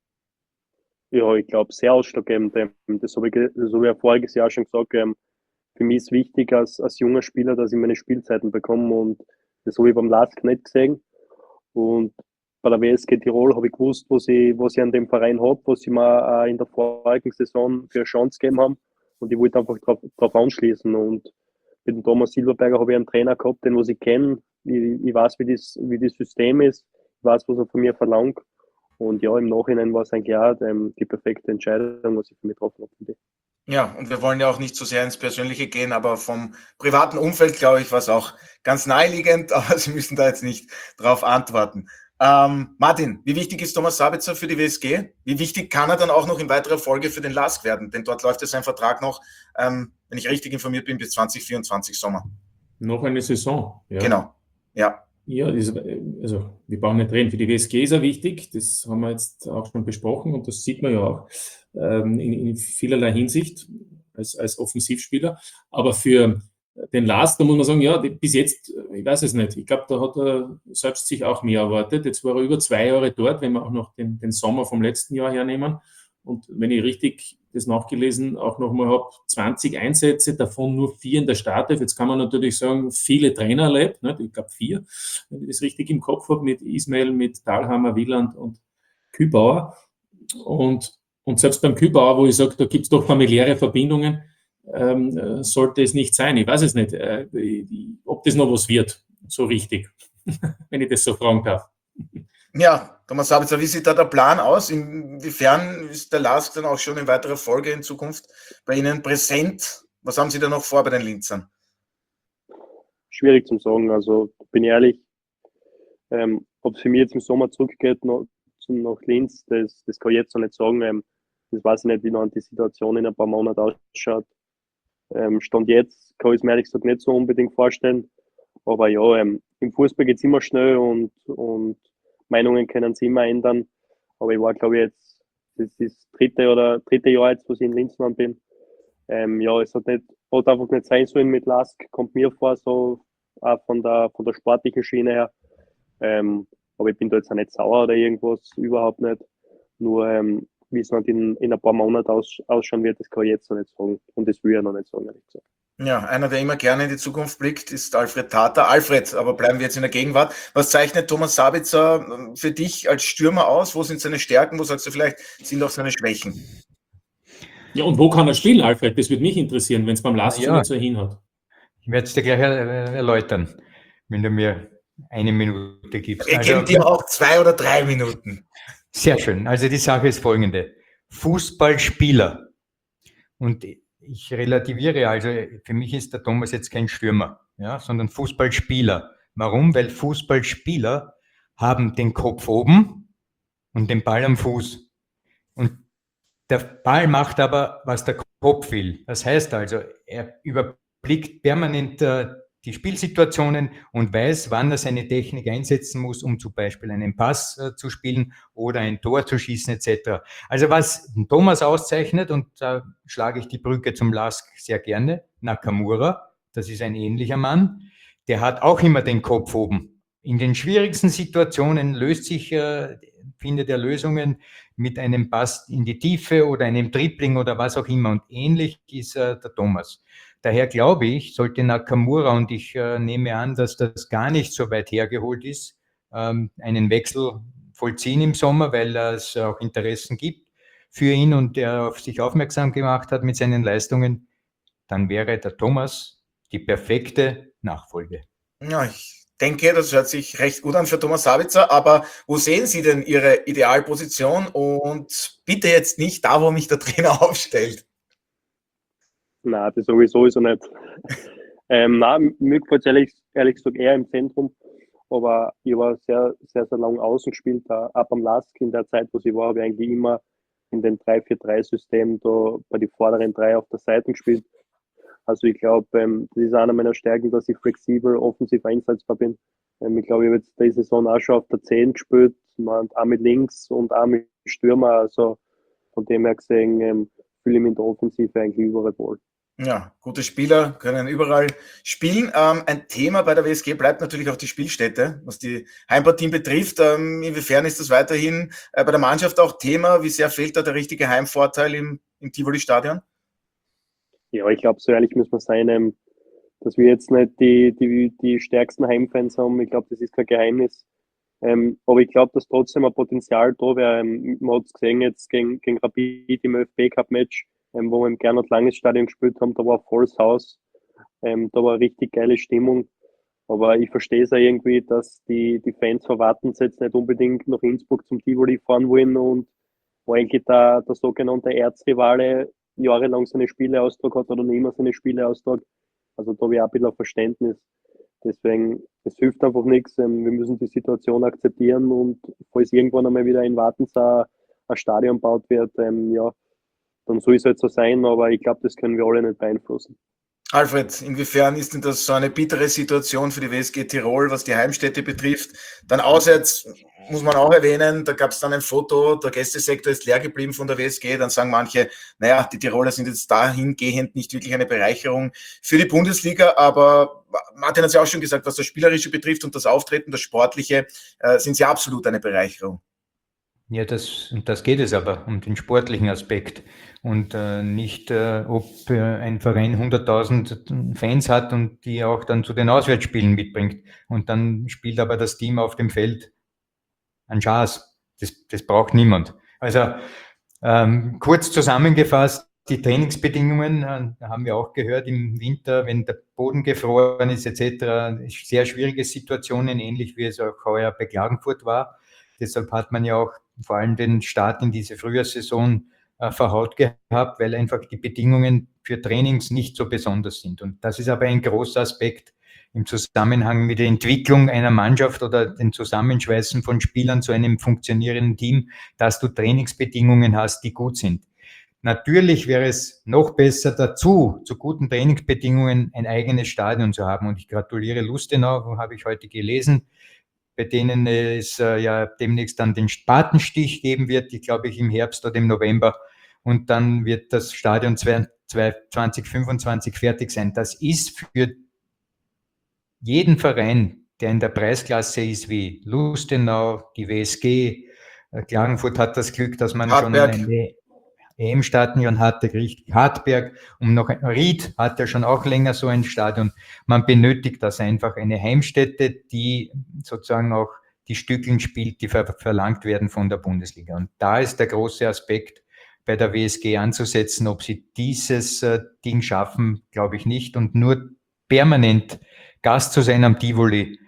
Ja, ich glaube, sehr ausschlaggebend. Das habe ich ja voriges Jahr schon gesagt. Für mich ist wichtig als junger Spieler, dass ich meine Spielzeiten bekomme, und das habe ich beim LASK nicht gesehen. Und bei der WSG Tirol habe ich gewusst, was ich an dem Verein habe, was sie mir in der vorigen Saison für eine Chance gegeben haben. Und ich wollte einfach drauf anschließen. Und mit dem Thomas Silberberger habe ich einen Trainer gehabt, den was ich kenne. Ich weiß, wie das System ist. Ich weiß, was er von mir verlangt. Und ja, im Nachhinein war es eigentlich auch die perfekte Entscheidung, was ich für mich getroffen habe. Ja, und wir wollen ja auch nicht so sehr ins Persönliche gehen, aber vom privaten Umfeld, glaube ich, war es auch ganz naheliegend, aber Sie müssen da jetzt nicht drauf antworten. Martin, wie wichtig ist Thomas Sabitzer für die WSG? Wie wichtig kann er dann auch noch in weiterer Folge für den LASK werden? Denn dort läuft ja sein Vertrag noch, wenn ich richtig informiert bin, bis 2024 Sommer. Noch eine Saison. Ja. Genau, ja. Ja, also wir brauchen nicht reden. Für die WSG ist er wichtig. Das haben wir jetzt auch schon besprochen und das sieht man ja auch in vielerlei Hinsicht als Offensivspieler. Aber für den LASK, da muss man sagen, ja, bis jetzt, ich weiß es nicht. Ich glaube, da hat er selbst sich auch mehr erwartet. Jetzt war er über 2 Jahre dort, wenn wir auch noch den Sommer vom letzten Jahr hernehmen. Und wenn ich richtig das nachgelesen auch nochmal habe, 20 Einsätze, davon nur 4 in der Startelf. Jetzt kann man natürlich sagen, viele Trainer erlebt, ne? Ich glaube 4, wenn ich das richtig im Kopf habe, mit Ismail, mit Dahlhammer, Wieland und Kübauer. Und selbst beim Kübauer, wo ich sage, da gibt es doch familiäre Verbindungen, sollte es nicht sein. Ich weiß es nicht, ob das noch was wird, so richtig, wenn ich das so fragen darf. Ja, Thomas Sabitzer, wie sieht da der Plan aus? Inwiefern ist der LASK dann auch schon in weiterer Folge in Zukunft bei Ihnen präsent? Was haben Sie da noch vor bei den Linzern? Schwierig zu sagen. Also bin ich ehrlich, ob es für mich jetzt im Sommer zurückgeht nach Linz, das kann ich jetzt noch nicht sagen. Das weiß ich nicht, wie dann die Situation in ein paar Monaten ausschaut. Stand jetzt kann ich es mir ehrlich gesagt nicht so unbedingt vorstellen. Aber ja, im Fußball geht es immer schnell und Meinungen können sich immer ändern. Aber ich war, glaube ich, jetzt, das ist das dritte Jahr jetzt, wo ich in Linz bin. Ja, es hat einfach nicht sein sollen mit LASK, kommt mir vor, so auch von der sportlichen Schiene her. Aber ich bin da jetzt auch nicht sauer oder irgendwas, überhaupt nicht. Nur wie es halt in ein paar Monaten ausschauen wird, das kann ich jetzt noch nicht sagen. Und das will ich ja noch nicht sagen, ehrlich gesagt. Ja, einer, der immer gerne in die Zukunft blickt, ist Alfred Tata. Alfred, aber bleiben wir jetzt in der Gegenwart. Was zeichnet Thomas Sabitzer für dich als Stürmer aus? Wo sind seine Stärken? Wo sagst du vielleicht, sind auch seine Schwächen? Ja, und wo kann er spielen, Alfred? Das würde mich interessieren, wenn es beim Lask Ja. nicht so hinhat. Ich werde es dir gleich erläutern, wenn du mir eine Minute gibst. Wir geben dir auch 2 oder 3 Minuten. Sehr schön. Also die Sache ist folgende. Fußballspieler. Und ich relativiere, also für mich ist der Thomas jetzt kein Stürmer, ja, sondern Fußballspieler. Warum? Weil Fußballspieler haben den Kopf oben und den Ball am Fuß. Und der Ball macht aber, was der Kopf will. Das heißt also, er überblickt permanent die Spielsituationen und weiß, wann er seine Technik einsetzen muss, um zum Beispiel einen Pass zu spielen oder ein Tor zu schießen etc. Also was Thomas auszeichnet, und da schlage ich die Brücke zum Lask sehr gerne, Nakamura, das ist ein ähnlicher Mann, der hat auch immer den Kopf oben. In den schwierigsten Situationen findet er Lösungen mit einem Pass in die Tiefe oder einem Dribbling oder was auch immer. Und ähnlich ist der Thomas. Daher glaube ich, sollte Nakamura, und ich nehme an, dass das gar nicht so weit hergeholt ist, einen Wechsel vollziehen im Sommer, weil es auch Interessen gibt für ihn und er auf sich aufmerksam gemacht hat mit seinen Leistungen, dann wäre der Thomas die perfekte Nachfolge. Ja, ich denke, das hört sich recht gut an für Thomas Sabitzer, aber wo sehen Sie denn Ihre Idealposition? Und bitte jetzt nicht da, wo mich der Trainer aufstellt. Nein, das sowieso ist er nicht. Nein, mir gefällt es ehrlich gesagt eher im Zentrum. Aber ich war sehr, sehr, sehr lange außen gespielt. Ab am Lask in der Zeit, wo ich war, habe ich eigentlich immer in den 3-4-3-System da bei den vorderen 3 auf der Seite gespielt. Also ich glaube, das ist einer meiner Stärken, dass ich flexibel, offensiv einsetzbar bin. Ich glaube, ich habe jetzt diese Saison auch schon auf der 10 gespielt, auch mit links und auch mit Stürmer. Also von dem her gesehen fühle ich mich in der Offensive eigentlich überall wohl. Ja, gute Spieler können überall spielen. Ein Thema bei der WSG bleibt natürlich auch die Spielstätte, was die Heimpartien betrifft. Inwiefern ist das weiterhin bei der Mannschaft auch Thema? Wie sehr fehlt da der richtige Heimvorteil im Tivoli-Stadion? Ja, ich glaube, so ehrlich muss man sein, dass wir jetzt nicht die stärksten Heimfans haben. Ich glaube, das ist kein Geheimnis. Aber ich glaube, dass trotzdem ein Potenzial da wäre. Man hat es gesehen jetzt gegen Rapid im ÖFB-Cup-Match, wo wir im Gernot Langes Stadion gespielt haben, da war volles Haus. Da war eine richtig geile Stimmung. Aber ich verstehe es auch irgendwie, dass die Fans von Wattens jetzt nicht unbedingt nach Innsbruck zum Tivoli fahren wollen und wo eigentlich der sogenannte Erzrivale jahrelang seine Spiele austragen hat oder nicht immer seine Spiele austragen. Also da habe ich auch ein bisschen Verständnis. Deswegen, es hilft einfach nichts. Wir müssen die Situation akzeptieren und falls irgendwann einmal wieder in Wattens ein Stadion gebaut wird, ja, dann soll es halt so sein, aber ich glaube, das können wir alle nicht beeinflussen. Alfred, inwiefern ist denn das so eine bittere Situation für die WSG Tirol, was die Heimstätte betrifft? Dann auswärts muss man auch erwähnen, da gab es dann ein Foto, der Gästesektor ist leer geblieben von der WSG, dann sagen manche, naja, die Tiroler sind jetzt dahingehend nicht wirklich eine Bereicherung für die Bundesliga, aber Martin hat es ja auch schon gesagt, was das Spielerische betrifft und das Auftreten, das Sportliche, sind sie absolut eine Bereicherung. Ja, das geht es aber, um den sportlichen Aspekt und nicht, ob ein Verein 100.000 Fans hat und die auch dann zu den Auswärtsspielen mitbringt und dann spielt aber das Team auf dem Feld einen Schaß. Das braucht niemand. Also kurz zusammengefasst, die Trainingsbedingungen, da haben wir auch gehört im Winter, wenn der Boden gefroren ist etc., sehr schwierige Situationen, ähnlich wie es auch heuer bei Klagenfurt war. Deshalb hat man ja auch vor allem den Start in diese Frühjahrssaison verhaut gehabt, weil einfach die Bedingungen für Trainings nicht so besonders sind. Und das ist aber ein großer Aspekt im Zusammenhang mit der Entwicklung einer Mannschaft oder den Zusammenschweißen von Spielern zu einem funktionierenden Team, dass du Trainingsbedingungen hast, die gut sind. Natürlich wäre es noch besser dazu, zu guten Trainingsbedingungen ein eigenes Stadion zu haben. Und ich gratuliere Lustenau, habe ich heute gelesen, bei denen es ja demnächst dann den Spatenstich geben wird, ich glaube im Herbst oder im November. Und dann wird das Stadion 2025 fertig sein. Das ist für jeden Verein, der in der Preisklasse ist wie Lustenau, die WSG, Klagenfurt hat das Glück, dass man Hartberg. schon eine EM-Stadion hatte, Hartberg, Ried hat ja schon auch länger so ein Stadion. Man benötigt das einfach, eine Heimstätte, die sozusagen auch die Stückeln spielt, die verlangt werden von der Bundesliga. Und da ist der große Aspekt bei der WSG anzusetzen. Ob sie dieses Ding schaffen, glaube ich nicht. Und nur permanent Gast zu sein am Tivoli,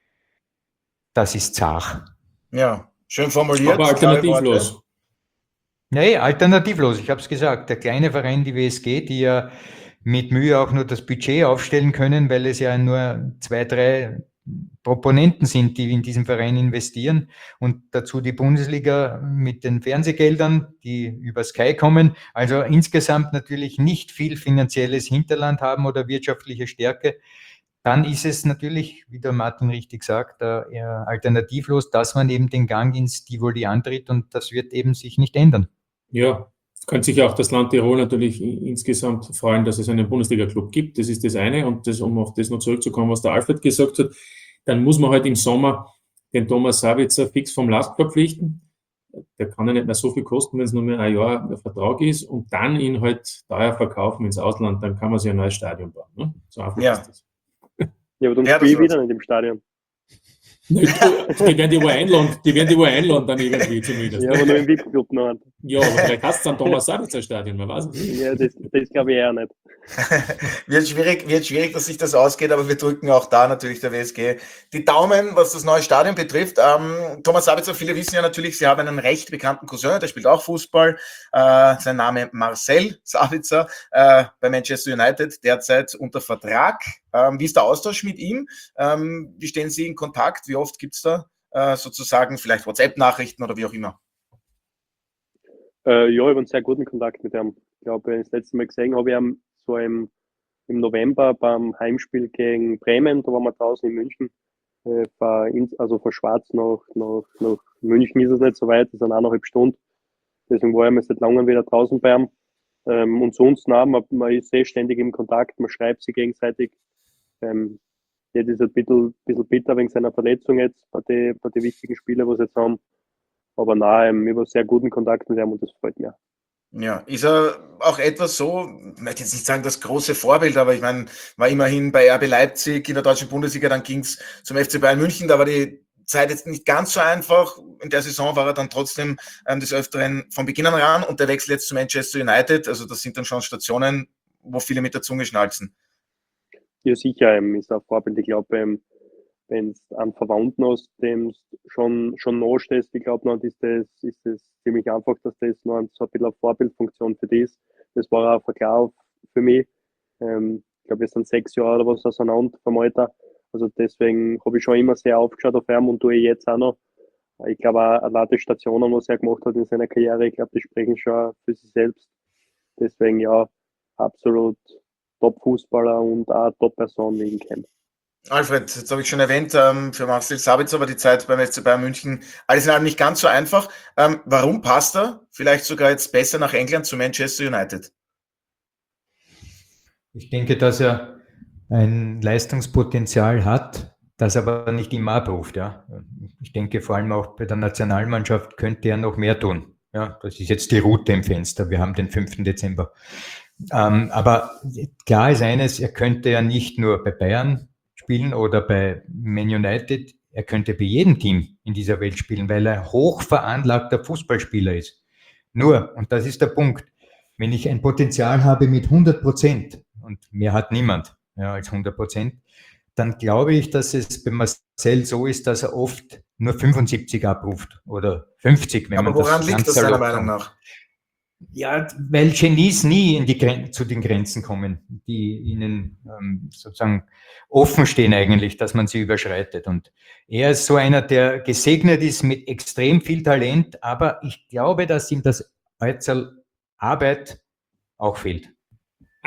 das ist zart. Ja, schön formuliert. Aber alternativlos. Nee, alternativlos, ich habe es gesagt. Der kleine Verein, die WSG, die ja mit Mühe auch nur das Budget aufstellen können, weil es ja nur 2, 3 Proponenten sind, die in diesem Verein investieren, und dazu die Bundesliga mit den Fernsehgeldern, die über Sky kommen, also insgesamt natürlich nicht viel finanzielles Hinterland haben oder wirtschaftliche Stärke. Dann ist es natürlich, wie der Martin richtig sagt, eher alternativlos, dass man eben den Gang ins Tivoli antritt, und das wird eben sich nicht ändern. Ja, könnte sich auch das Land Tirol natürlich insgesamt freuen, dass es einen Bundesliga-Club gibt. Das ist das eine. Und das, um auf das noch zurückzukommen, was der Alfred gesagt hat, dann muss man halt im Sommer den Thomas Sabitzer fix vom Last verpflichten. Der kann ja nicht mehr so viel kosten, wenn es nur mehr ein Jahr ein Vertrag ist, und dann ihn halt teuer verkaufen ins Ausland, dann kann man sich ein neues Stadion bauen. Ne? So einfach ist das. Ja, aber dann spiele ich wieder nicht im Stadion. Die werden die wohl einladen dann irgendwie zumindest. Ja, aber nur im VIP-Club noch. Ja, aber vielleicht hast du dann Thomas Sabitzer Stadion, man weiß es nicht. Ja, das glaube ich eher nicht. Wird schwierig, dass sich das ausgeht, aber wir drücken auch da natürlich der WSG die Daumen, was das neue Stadion betrifft. Thomas Sabitzer, viele wissen ja natürlich, sie haben einen recht bekannten Cousin, der spielt auch Fußball. Sein Name Marcel Sabitzer, bei Manchester United, derzeit unter Vertrag. Wie ist der Austausch mit ihm? Wie stehen Sie in Kontakt? Wie oft gibt es da sozusagen vielleicht WhatsApp-Nachrichten oder wie auch immer? Ja, ich habe einen sehr guten Kontakt mit ihm. Ich glaube, das letzte Mal gesehen habe ich ihn so im November beim Heimspiel gegen Bremen. Da waren wir draußen in München. Von Schwarz nach München ist es nicht so weit, das sind 1,5 Stunden. Deswegen war ich mal seit langem wieder draußen bei ihm. Und sonst, man ist sehr ständig im Kontakt, man schreibt sich gegenseitig. Jetzt ist es ein bisschen bitter wegen seiner Verletzung jetzt bei den wichtigen Spielen, was wir jetzt haben. Aber nein, ich habe sehr guten Kontakt mit ihm und das freut mich. Ja, ist er auch etwas so, ich möchte jetzt nicht sagen das große Vorbild, aber ich meine, war immerhin bei RB Leipzig in der deutschen Bundesliga, dann ging es zum FC Bayern München, da war die Zeit jetzt nicht ganz so einfach. In der Saison war er dann trotzdem des Öfteren von Beginn an ran, und der Wechsel jetzt zu Manchester United, also das sind dann schon Stationen, wo viele mit der Zunge schnalzen. Ja, sicher, ist ein Vorbild. Ich glaube, wenn du einen Verwandten hast, dem schon nachstehst, ich glaube, dann ist das ziemlich einfach, dass das noch so ein bisschen eine Vorbildfunktion für dich ist. Das war auch klar für mich. Ich glaube, wir sind 6 Jahre oder was auseinander vom Alter. Also deswegen habe ich schon immer sehr aufgeschaut auf ihn und tue ich jetzt auch noch. Ich glaube auch allein die Stationen, was er gemacht hat in seiner Karriere, ich glaube, die sprechen schon für sich selbst. Deswegen ja, absolut Top-Fußballer und auch Top-Person, wie ich ihn kenne. Alfred, jetzt habe ich schon erwähnt, für Marcel Sabitzer war die Zeit beim FC Bayern München alles in allem nicht ganz so einfach. Warum passt er vielleicht sogar jetzt besser nach England zu Manchester United? Ich denke, dass er ein Leistungspotenzial hat, das aber nicht immer abruft. Ja. Ich denke, vor allem auch bei der Nationalmannschaft könnte er noch mehr tun. Ja, das ist jetzt die Route im Fenster. Wir haben den 5. Dezember. Aber klar ist eines, er könnte ja nicht nur bei Bayern spielen oder bei Man United, er könnte bei jedem Team in dieser Welt spielen, weil er hoch veranlagter Fußballspieler ist. Nur, und das ist der Punkt, wenn ich ein Potenzial habe mit 100%, und mehr hat niemand als 100%, dann glaube ich, dass es bei Marcel so ist, dass er oft nur 75 abruft oder 50, wenn aber man das woran liegt das deiner Meinung nach? Ja, weil Genies nie zu den Grenzen kommen, die ihnen sozusagen offen stehen eigentlich, dass man sie überschreitet. Und er ist so einer, der gesegnet ist mit extrem viel Talent, aber ich glaube, dass ihm das Arbeit auch fehlt. Also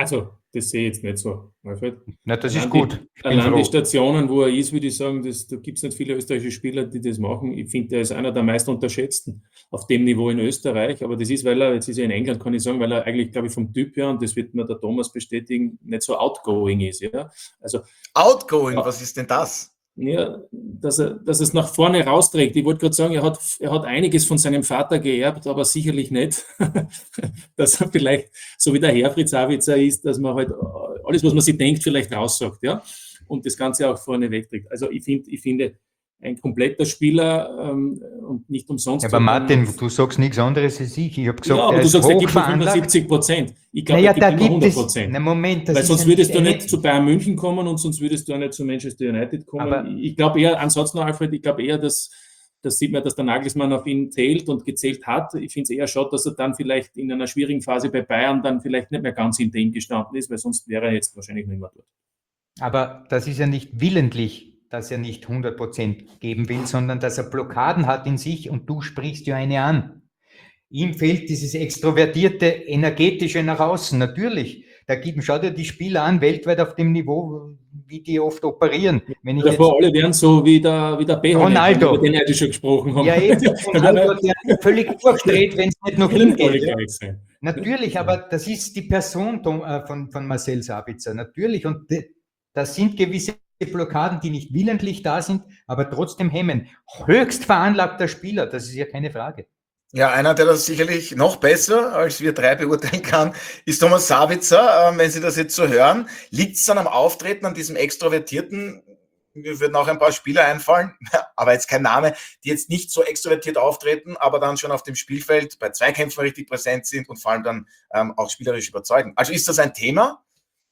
das sehe ich jetzt nicht so, Alfred. Na, das ist Allein gut. Ich bin Allein die froh. Stationen, wo er ist, würde ich sagen, da gibt es nicht viele österreichische Spieler, die das machen. Ich finde, er ist einer der meist unterschätzten auf dem Niveau in Österreich. Aber das ist, weil er, jetzt ist er in England, kann ich sagen, weil er eigentlich, glaube ich, vom Typ her, und das wird mir der Thomas bestätigen, nicht so outgoing ist. Ja? Also, Outgoing, ja, was ist denn das? ja, dass es nach vorne rausträgt. Ich wollte gerade sagen, er hat einiges von seinem Vater geerbt, aber sicherlich nicht, dass er vielleicht, so wie der Herfried Savitzer ist, dass man halt alles, was man sich denkt, vielleicht raussagt, ja, und das Ganze auch vorne wegträgt. Also ich finde, ein kompletter Spieler und nicht umsonst. Ja, aber Martin, du sagst nichts anderes als ich. Ich habe gesagt, ja, aber er du ist sagst, er gibt nur hochveranlagt. 75%. Ich glaube, Naja, er gibt da immer gibt es. 100%. Na Moment, das Weil ist sonst ja würdest du eine- nicht zu Bayern München kommen und sonst würdest du auch nicht zu Manchester United kommen. Aber- Ich glaube eher, ansonsten, Alfred, ich glaube eher, dass das sieht man, dass der Nagelsmann auf ihn zählt und gezählt hat. Ich finde es eher schade, dass er dann vielleicht in einer schwierigen Phase bei Bayern dann vielleicht nicht mehr ganz hinter ihm gestanden ist, weil sonst wäre er jetzt wahrscheinlich nicht mehr dort. Aber das ist ja nicht willentlich, dass er nicht 100% geben will, sondern dass er Blockaden hat in sich und du sprichst ja eine an. Ihm fehlt dieses extrovertierte, energetische nach außen, natürlich. Schau dir die Spieler an, weltweit auf dem Niveau, wie die oft operieren. Wenn ich Davor alle wären so wie der Behonek, Ronaldo. über den wir schon gesprochen haben. Ja, eben, Ronaldo, der völlig durchdreht, wenn es nicht noch hingeht. Ja. Sein. Natürlich, aber das ist die Person von Marcel Sabitzer, natürlich. Und das sind gewisse Blockaden, die nicht willentlich da sind, aber trotzdem hemmen. Höchst veranlagter Spieler, das ist ja keine Frage. Ja, einer, der das sicherlich noch besser als wir drei beurteilen kann, ist Thomas Sabitzer. Wenn Sie das jetzt so hören, liegt es dann am Auftreten, an diesem Extrovertierten? Mir würden auch ein paar Spieler einfallen, aber jetzt kein Name, die jetzt nicht so extrovertiert auftreten, aber dann schon auf dem Spielfeld bei Zweikämpfen richtig präsent sind und vor allem dann auch spielerisch überzeugen. Also ist das ein Thema?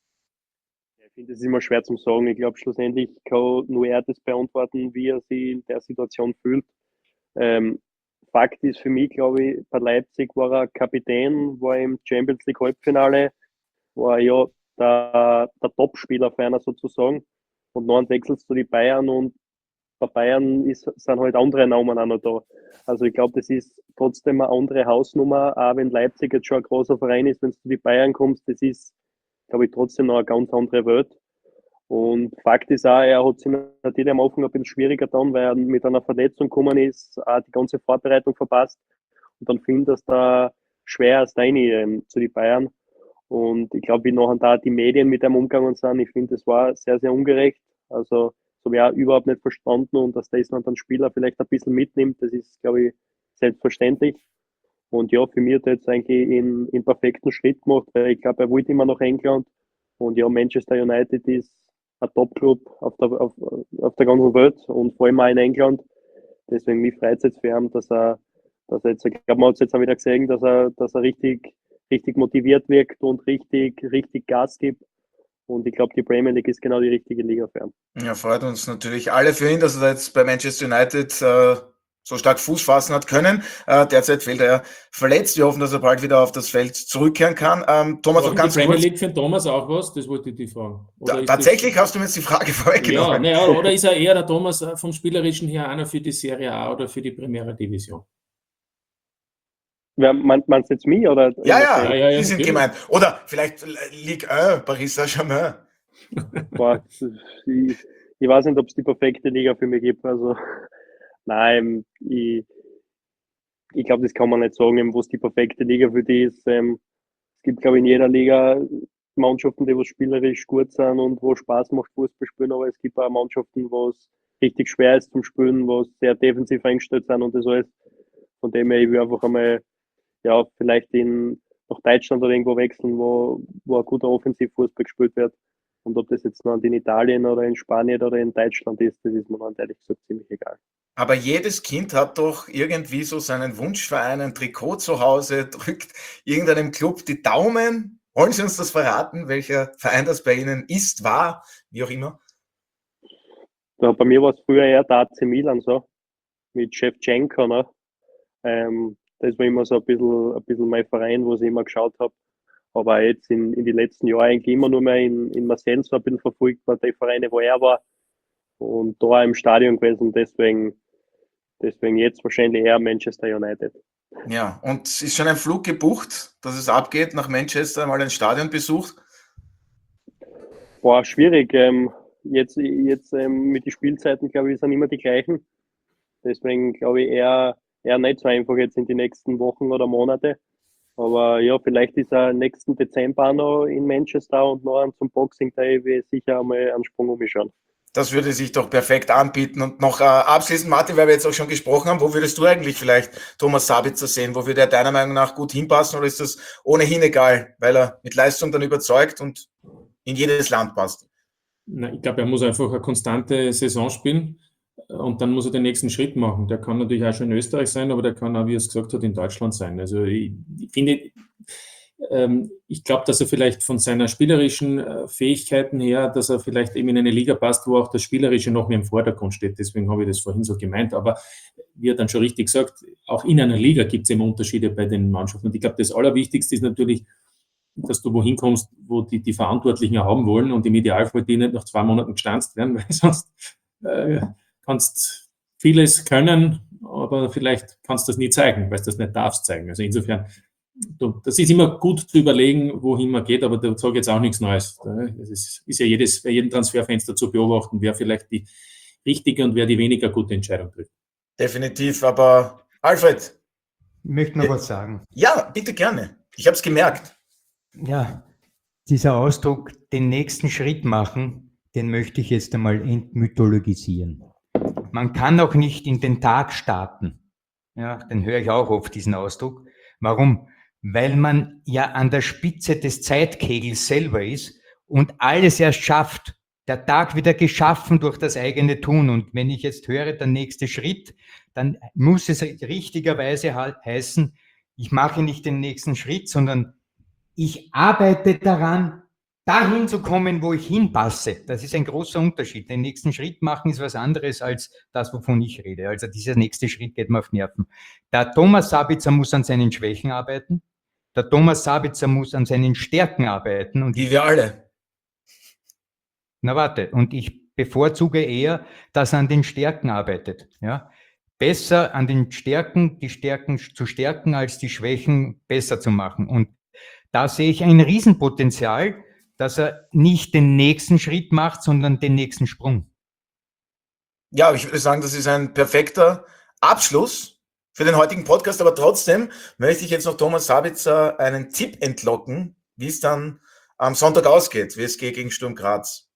Ich finde, es ist immer schwer zu sagen. Ich glaube, schlussendlich kann nur er das beantworten, wie er sich in der Situation fühlt. Fakt ist für mich, glaube ich, bei Leipzig war er Kapitän, war im Champions League Halbfinale, war ja der Topspieler für einer sozusagen. Und dann wechselst du die Bayern und bei Bayern sind halt andere Namen auch noch da. Also ich glaube, das ist trotzdem eine andere Hausnummer, auch wenn Leipzig jetzt schon ein großer Verein ist, wenn du zu die Bayern kommst, das ist, glaube ich, trotzdem noch eine ganz andere Welt. Und Fakt ist auch, er hat sich natürlich am Anfang ein bisschen schwieriger getan, weil er mit einer Verletzung gekommen ist, auch die ganze Vorbereitung verpasst. Und dann findet es da schwer als deine zu die Bayern. Und ich glaube, wie nachher da die Medien mit dem umgegangen sind, ich finde, das war sehr, sehr ungerecht. Also, das habe ich auch überhaupt nicht verstanden. Und dass das dann Spieler vielleicht ein bisschen mitnimmt, das ist, glaube ich, selbstverständlich. Und ja, für mich hat er jetzt eigentlich in perfekten Schritt gemacht, weil ich glaube, er wollte immer nach England. Und ja, Manchester United ist ein Top-Club auf der ganzen Welt und vor allem auch in England. Deswegen mich freut es jetzt für ihn, dass er jetzt, ich glaube, man hat es jetzt auch wieder gesehen, dass er richtig motiviert wirkt und richtig Gas gibt. Und ich glaube, die Premier League ist genau die richtige Liga für ihn. Ja, freut uns natürlich alle für ihn, dass er jetzt bei Manchester United so stark Fuß fassen hat können. Derzeit fehlt er ja verletzt. Wir hoffen, dass er bald wieder auf das Feld zurückkehren kann. Thomas, noch ganz kurz. Die Premier kurz. League für Thomas auch was? Das wollte ich dich fragen. Tatsächlich hast du mir jetzt die Frage vorweggenommen. Ja, oder ist er eher der Thomas vom Spielerischen her einer für die Serie A oder für die Primera Division? Meinst du jetzt mich? Oder? Ja, die sind gemeint. Oder vielleicht Ligue 1, Paris Saint-Germain. Boah, ich weiß nicht, ob es die perfekte Liga für mich gibt. Also, nein, ich glaube, das kann man nicht sagen, wo es die perfekte Liga für die ist. Es gibt, glaube ich, in jeder Liga Mannschaften, die was spielerisch gut sind und wo Spaß macht, Fußball spielen, aber es gibt auch Mannschaften, wo es richtig schwer ist zum Spielen, wo es sehr defensiv eingestellt sind und das alles. Von dem her, ich will einfach einmal, ja, vielleicht nach Deutschland oder irgendwo wechseln, wo ein guter Offensivfußball gespielt wird. Und ob das jetzt noch in Italien oder in Spanien oder in Deutschland ist, das ist mir dann ehrlich gesagt ziemlich egal. Aber jedes Kind hat doch irgendwie so seinen Wunschverein, ein Trikot zu Hause, drückt irgendeinem Club die Daumen. Wollen Sie uns das verraten, welcher Verein das bei Ihnen ist, war, wie auch immer? Ja, bei mir war es früher eher der AC Milan so, mit Ševčenko, ne? Das war immer so ein bisschen mein Verein, wo ich immer geschaut habe. Aber jetzt in die letzten Jahre eigentlich immer nur mehr in Marseille so ein bisschen verfolgt, war die Vereine, wo er war. Und da im Stadion gewesen, deswegen jetzt wahrscheinlich eher Manchester United. Ja, und ist schon ein Flug gebucht, dass es abgeht nach Manchester, mal ein Stadion besucht? Boah, schwierig. Jetzt mit den Spielzeiten, glaube ich, sind immer die gleichen. Deswegen glaube ich eher nicht so einfach jetzt in die nächsten Wochen oder Monate. Aber ja, vielleicht ist er nächsten Dezember auch noch in Manchester und noch zum Boxing Day will ich sicher einmal einen Sprung umschauen. Das würde sich doch perfekt anbieten. Und noch abschließend, Martin, weil wir jetzt auch schon gesprochen haben, wo würdest du eigentlich vielleicht Thomas Sabitzer sehen? Wo würde er deiner Meinung nach gut hinpassen oder ist das ohnehin egal, weil er mit Leistung dann überzeugt und in jedes Land passt? Na, ich glaube, er muss einfach eine konstante Saison spielen und dann muss er den nächsten Schritt machen. Der kann natürlich auch schon in Österreich sein, aber der kann auch, wie er es gesagt hat, in Deutschland sein. Also ich finde, ich glaube, dass er vielleicht von seiner spielerischen Fähigkeiten her, dass er vielleicht eben in eine Liga passt, wo auch das Spielerische noch mehr im Vordergrund steht. Deswegen habe ich das vorhin so gemeint. Aber wie er dann schon richtig sagt, auch in einer Liga gibt es immer Unterschiede bei den Mannschaften. Und ich glaube, das Allerwichtigste ist natürlich, dass du wohin kommst, wo die Verantwortlichen ja haben wollen und im Idealfall die nicht nach 2 Monaten gestanzt werden, weil sonst kannst vieles können, aber vielleicht kannst du das nie zeigen, weil du das nicht darfst zeigen. Also insofern, das ist immer gut zu überlegen, wohin man geht, aber da sage ich jetzt auch nichts Neues. Es ist ja bei jedem Transferfenster zu beobachten, wer vielleicht die richtige und wer die weniger gute Entscheidung trifft. Definitiv, aber Alfred. Ich möchte noch was sagen. Ja, bitte gerne. Ich habe es gemerkt. Ja, dieser Ausdruck, den nächsten Schritt machen, den möchte ich jetzt einmal entmythologisieren. Man kann auch nicht in den Tag starten. Ja, den höre ich auch oft, diesen Ausdruck. Warum? Weil man ja an der Spitze des Zeitkegels selber ist und alles erst schafft. Der Tag wird ja geschaffen durch das eigene Tun. Und wenn ich jetzt höre, der nächste Schritt, dann muss es richtigerweise halt heißen, ich mache nicht den nächsten Schritt, sondern ich arbeite daran, dahin zu kommen, wo ich hinpasse. Das ist ein großer Unterschied. Den nächsten Schritt machen ist was anderes als das, wovon ich rede. Also dieser nächste Schritt geht mir auf Nerven. Der Thomas Sabitzer muss an seinen Schwächen arbeiten. Der Thomas Sabitzer muss an seinen Stärken arbeiten. Und Wie wir alle. Na warte, und ich bevorzuge eher, dass er an den Stärken arbeitet. Ja? Besser an den Stärken, die Stärken zu stärken, als die Schwächen besser zu machen. Und da sehe ich ein Riesenpotenzial, dass er nicht den nächsten Schritt macht, sondern den nächsten Sprung. Ja, ich würde sagen, das ist ein perfekter Abschluss für den heutigen Podcast, aber trotzdem möchte ich jetzt noch Thomas Sabitzer einen Tipp entlocken, wie es dann am Sonntag ausgeht, WSG gegen Sturm Graz.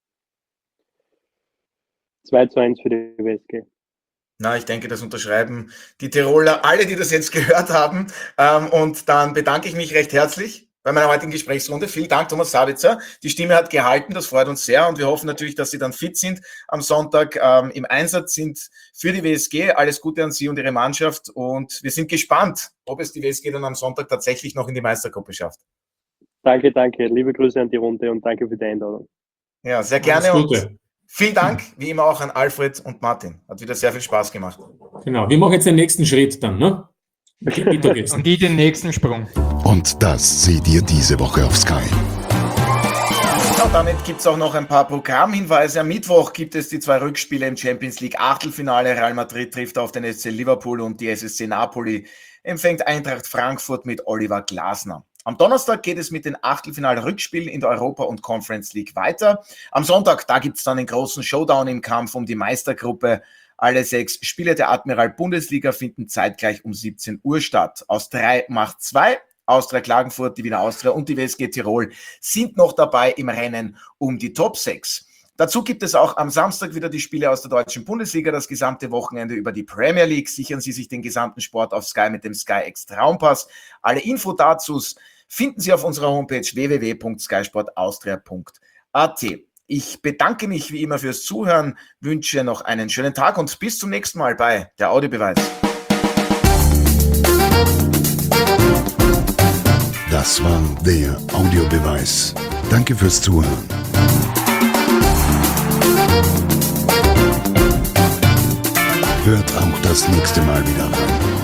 2:1 für die WSG. Na, ich denke, das unterschreiben die Tiroler, alle, die das jetzt gehört haben. Und dann bedanke ich mich recht herzlich bei meiner heutigen Gesprächsrunde. Vielen Dank, Thomas Sabitzer. Die Stimme hat gehalten, das freut uns sehr. Und wir hoffen natürlich, dass Sie dann fit sind am Sonntag, im Einsatz sind für die WSG. Alles Gute an Sie und Ihre Mannschaft. Und wir sind gespannt, ob es die WSG dann am Sonntag tatsächlich noch in die Meistergruppe schafft. Danke. Liebe Grüße an die Runde und danke für die Einladung. Ja, sehr gerne. Alles Gute. Und vielen Dank, wie immer auch an Alfred und Martin. Hat wieder sehr viel Spaß gemacht. Genau, wir machen jetzt den nächsten Schritt dann, ne? Und die den nächsten Sprung. Und das seht ihr diese Woche auf Sky. Ja, damit gibt es auch noch ein paar Programmhinweise. Am Mittwoch gibt es die 2 Rückspiele im Champions League Achtelfinale. Real Madrid trifft auf den SC Liverpool und die SSC Napoli empfängt Eintracht Frankfurt mit Oliver Glasner. Am Donnerstag geht es mit den Achtelfinal-Rückspielen in der Europa- und Conference League weiter. Am Sonntag, da gibt es dann den großen Showdown im Kampf um die Meistergruppe. Alle 6 Spiele der Admiral Bundesliga finden zeitgleich um 17 Uhr statt. Aus 3 macht 2. Austria Klagenfurt, die Wiener Austria und die WSG Tirol sind noch dabei im Rennen um die Top 6. Dazu gibt es auch am Samstag wieder die Spiele aus der deutschen Bundesliga, das gesamte Wochenende über die Premier League. Sichern Sie sich den gesamten Sport auf Sky mit dem SkyX Traumpass. Alle Info dazu finden Sie auf unserer Homepage www.skysportaustria.at. Ich bedanke mich wie immer fürs Zuhören, wünsche noch einen schönen Tag und bis zum nächsten Mal bei der Audiobeweis. Das war der Audiobeweis. Danke fürs Zuhören. Hört auch das nächste Mal wieder rein.